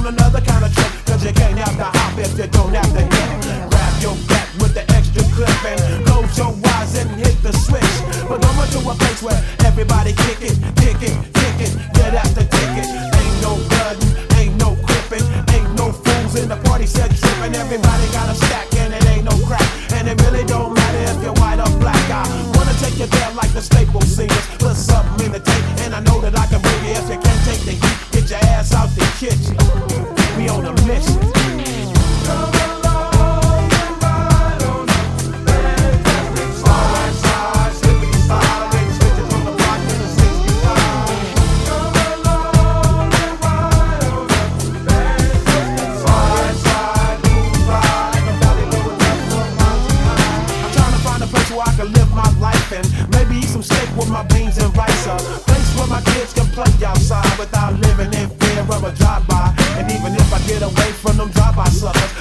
on another kind of trip, cause you can't have the hop if you don't have the hip. Grab your back with the extra clip and close your eyes and hit the switch. But going to a place where everybody kick it, kick it, kick it, get out the ticket. Ain't no bloodin', ain't no crippin', ain't no fools in the party set trippin'. Everybody got a stack and it ain't no crack, and it really don't matter if you're white or black. I wanna take you there like the Staples singers, put something in the tape, and I know that I can bring you. If you can't take the heat, get your ass out the kitchen. We on a mission. Come along and ride on the fantastic slide, slide, slippity slide, make switches on the block to the 65. Come along and ride on the fantastic slide, slide, move by like a valley low enough for a mountain high. I'm trying to find a place where I can live my life and maybe eat some steak with my beans and rice. A place where my kids can play outside without living in fear of a drive-by. And even if I get away from them drive-by suckers,